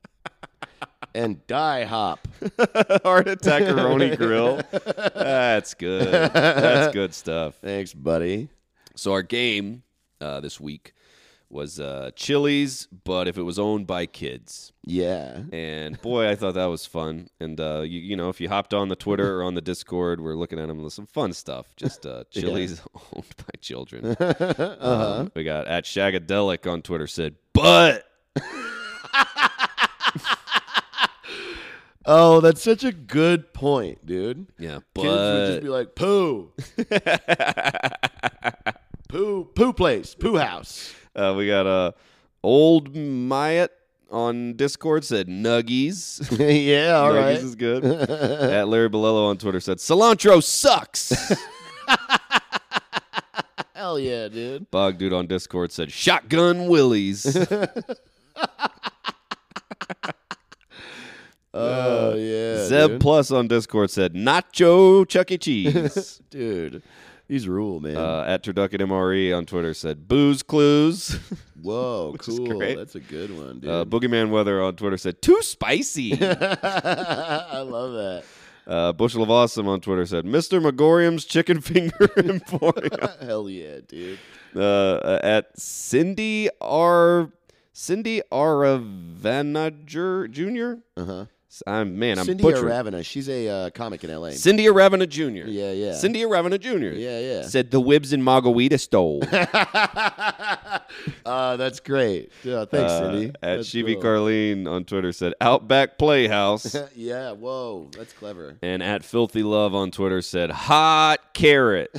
And Die Hop. Heart Attackaroni Grill. That's good. That's good stuff. Thanks, buddy. So our game this week was Chili's, but if it was owned by kids. Yeah. And boy, I thought that was fun. And you know, if you hopped on the Twitter or on the Discord, we're looking at them with some fun stuff. Just Chili's owned by children. We got at Shagadelic on Twitter said, "But." Oh, that's such a good point, dude. Yeah, Kids would just be like, poo. Poo place. Poo house. We got Old Myatt on Discord said Nuggies. Yeah, all Nuggies right. is good. At Larry Bolello on Twitter said cilantro sucks. Hell yeah, dude. Bog Dude on Discord said Shotgun Willies. Oh, yeah. Zeb dude. Plus on Discord said Nacho Chuck E. Cheese. Dude, these rule, man. At Turducket MRE on Twitter said Booze Clues. Whoa, is cool. great. That's a good one, dude. Boogeyman Weather on Twitter said too spicy. I love that. Bushel of Awesome on Twitter said Mr. Megorium's Chicken Finger Emporium. Hell yeah, dude. At Cindy Aravanager Jr. I'm Cindy butchering. Aravena. She's a comic in L.A. Cindy Aravena Jr. Yeah. Cindy Aravena Jr. Yeah. Said the Wibs in Margarita stole. That's great. Yeah, thanks, Cindy. At That's Shivi cool. Carlene on Twitter said Outback Playhouse. Yeah, whoa, that's clever. And at Filthy Love on Twitter said hot carrot.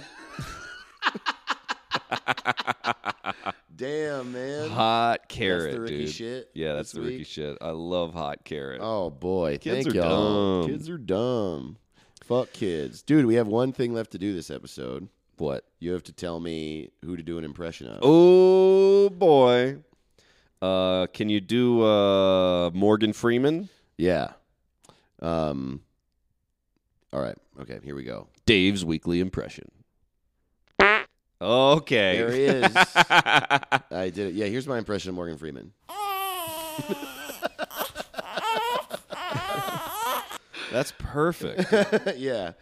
Damn, man. Hot carrot, That's the Ricky dude. shit Yeah, that's this the Ricky week? shit. I love hot carrot. Oh boy, Kids thank are y'all. dumb. Kids are dumb. Fuck kids, dude. We have one thing left to do this episode. What? You have to tell me who to do an impression of. Oh boy. Can you do Morgan Freeman? Yeah. All right. Okay. Here we go. Dave's weekly impression. Okay. There he is. I did it. Yeah. Here's my impression of Morgan Freeman. That's perfect. Yeah.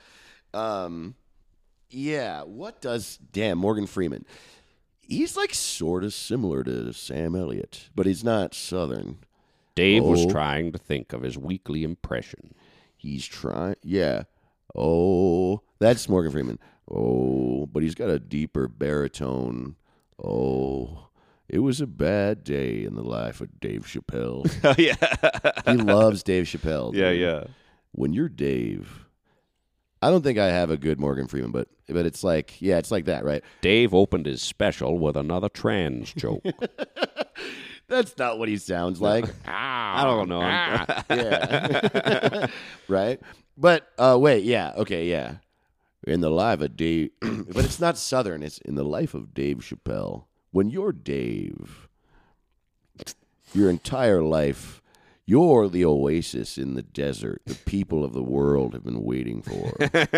Yeah. What does Morgan Freeman? He's like sort of similar to Sam Elliott, but he's not Southern. Dave was Oh. trying to think of his weekly impression. He's trying. Yeah. Oh, that's Morgan Freeman. Oh, but he's got a deeper baritone. Oh, it was a bad day in the life of Dave Chappelle. Oh, yeah. He loves Dave Chappelle. Yeah, dude. yeah. When you're Dave, I don't think I have a good Morgan Freeman, but it's like, yeah, it's like that, right? Dave opened his special with another trans joke. That's not what he sounds like. I don't know. Yeah. Right? But wait, yeah, okay, yeah. In the life of Dave, but it's not Southern. It's in the life of Dave Chappelle. When you're Dave, your entire life, you're the oasis in the desert the people of the world have been waiting for.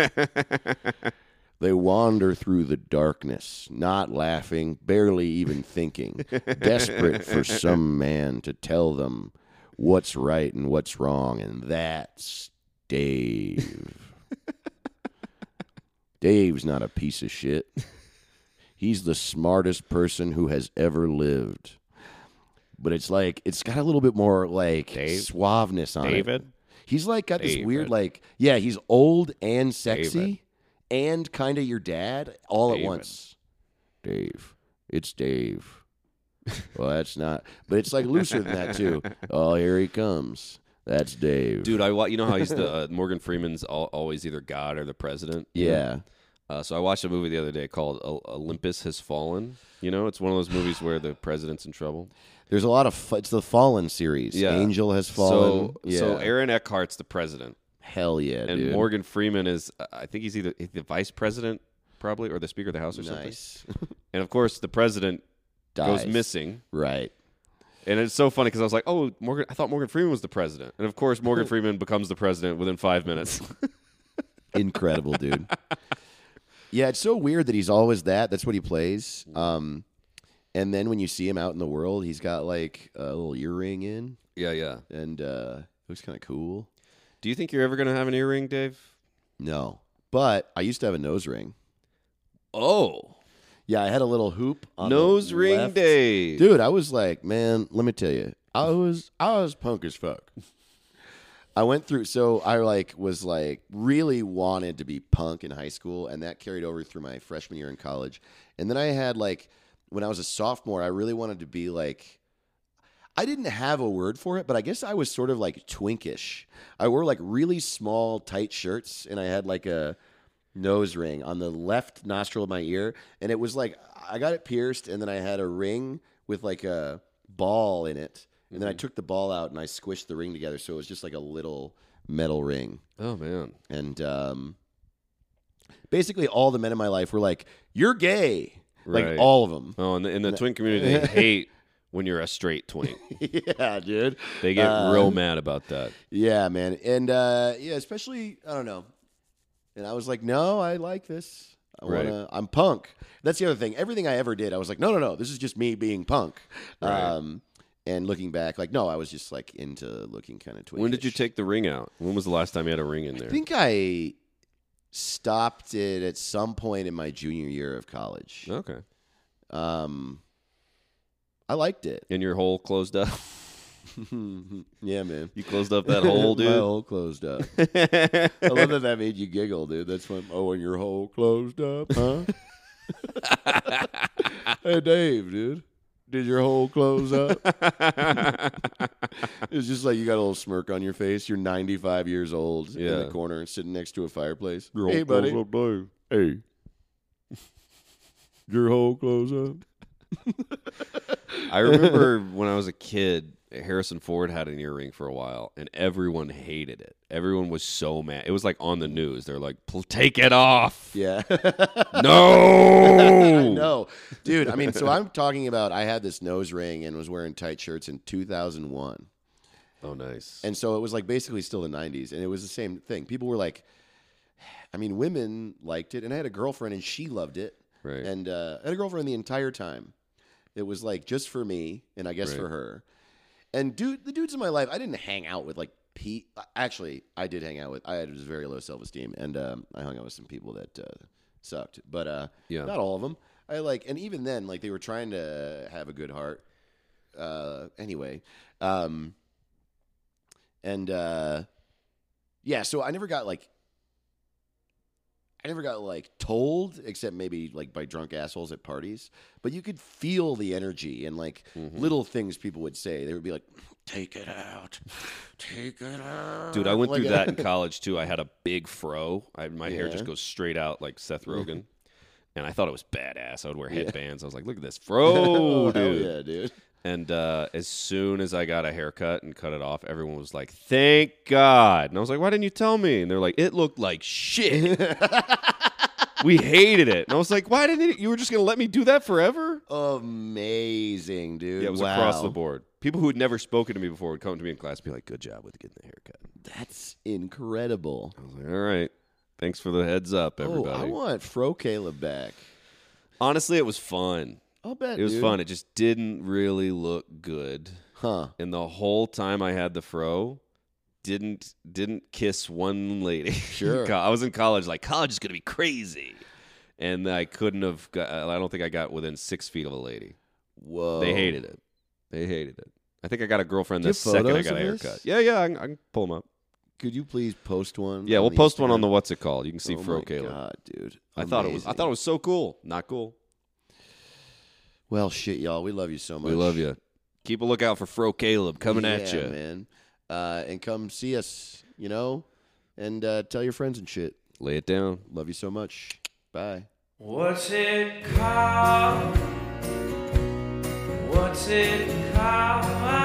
They wander through the darkness, not laughing, barely even thinking, desperate for some man to tell them what's right and what's wrong, and that's Dave. Dave's not a piece of shit. He's the smartest person who has ever lived. But it's like, it's got a little bit more like suaveness on it. David? He's like got this David. weird like, yeah, he's old and sexy and kind of your dad all at David. once. Dave. It's Dave. Well, that's not, but it's like looser than that too. Oh, here he comes. That's Dave. Dude, you know how he's the Morgan Freeman's always either God or the president? you Yeah. know? So I watched a movie the other day called Olympus Has Fallen. You know, it's one of those movies where the president's in trouble. There's a lot of, it's the Fallen series. Yeah. Angel has fallen. So Aaron Eckhart's the president. Hell yeah, And dude. Morgan Freeman is, I think he's either the vice president, probably, or the Speaker of the House or something. Nice. And of course, the president Dies. goes missing. Right. And it's so funny because I was like, oh, I thought Morgan Freeman was the president. And of course, Morgan Freeman becomes the president within 5 minutes. Incredible, dude. Yeah, it's so weird that he's always that. That's what he plays. And then when you see him out in the world, he's got like a little earring in, Yeah, yeah. and looks kind of cool. Do you think you're ever going to have an earring, Dave? No, but I used to have a nose ring. Oh. Yeah, I had a little hoop on Nose the ring left. day. Dude, I was like, man, let me tell you, I was punk as fuck. I went through, so I was really wanted to be punk in high school, and that carried over through my freshman year in college. And then I had when I was a sophomore, I really wanted to be I didn't have a word for it, but I guess I was sort of twinkish. I wore really small, tight shirts, and I had a nose ring on the left nostril of my ear, and it was I got it pierced, and then I had a ring with a ball in it. And then I took the ball out and I squished the ring together, so it was just a little metal ring. Oh, man. And basically, all the men in my life were like, "You're gay," Right. all of them. Oh, and in the twink community, they hate when you're a straight twink. Yeah, dude. They get real mad about that. Yeah, man, and yeah, especially I don't know. And I was like, "No, I like this. Right. I'm punk." That's the other thing. Everything I ever did, I was like, "No, this is just me being punk." Right. And looking back, no, I was just into looking kind of twinkish. When did you take the ring out? When was the last time you had a ring in there? I think I stopped it at some point in my junior year of college. Okay. I liked it. And your hole closed up? Yeah, man. You closed up that hole, dude. My hole closed up. I love that made you giggle, dude. That's when, and your hole closed up, huh? Hey, Dave, dude. Did your hole close up? It's just like you got a little smirk on your face. You're 95 years old in the corner and sitting next to a fireplace. Hey, buddy. Close up, Dave. Hey. Your hole close up? I remember when I was a kid, Harrison Ford had an earring for a while, and everyone hated it. Everyone was so mad. It was like on the news. They're like, take it off. Yeah. No. I know. Dude, I mean, so I'm talking about I had this nose ring and was wearing tight shirts in 2001. Oh, nice. And so it was like basically still the 90s, and it was the same thing. People were like, I mean, women liked it, and I had a girlfriend, and she loved it. Right. And I had a girlfriend the entire time. It was like just for me, and I guess Right. for her. And the dudes in my life, I didn't hang out with like Pete. Actually, I did hang out with. I had very low self-esteem, and I hung out with some people that sucked, but not all of them. I like, and even then, like they were trying to have a good heart. Anyway, yeah. So I never got like told, except maybe like by drunk assholes at parties. But you could feel the energy and like little things people would say. They would be like, "Take it out, take it out." Dude, I went Like through that in college too. I had a big fro. My hair just Yeah. goes straight out like Seth Rogen. And I thought it was badass. I would wear headbands. I was like, look at this fro, Oh, hell dude. yeah, dude. And as soon as I got a haircut and cut it off, everyone was like, thank God. And I was like, why didn't you tell me? And they're like, it looked like shit. We hated it. And I was like, why didn't you were just going to let me do that forever? Amazing, dude. Yeah, it was Wow. across the board. People who had never spoken to me before would come to me in class and be like, good job with getting the haircut. That's incredible. I was like, all right. Thanks for the heads up, everybody. Oh, I want Fro Caleb back. Honestly, it was fun. I'll bet, It was dude. fun. It just didn't really look good. Huh. And the whole time I had the fro, didn't kiss one lady. Sure. I was in college, like, college is going to be crazy. And I couldn't have got, I don't think I got within 6 feet of a lady. Whoa. They hated it. They hated it. I think I got a girlfriend Do you the have second I photos got a of this? haircut. Yeah, I can pull them up. Could you please post one? Yeah, on we'll the post one on Instagram? the what's it called. You can see Oh Fro my Caleb. God, dude. I thought it Amazing. was so cool. Not cool. Well, shit, y'all. We love you so much. We love you. Keep a lookout for Fro Caleb coming at Yeah, you. man. And come see us, and tell your friends and shit. Lay it down. Love you so much. Bye. What's it called? What's it called?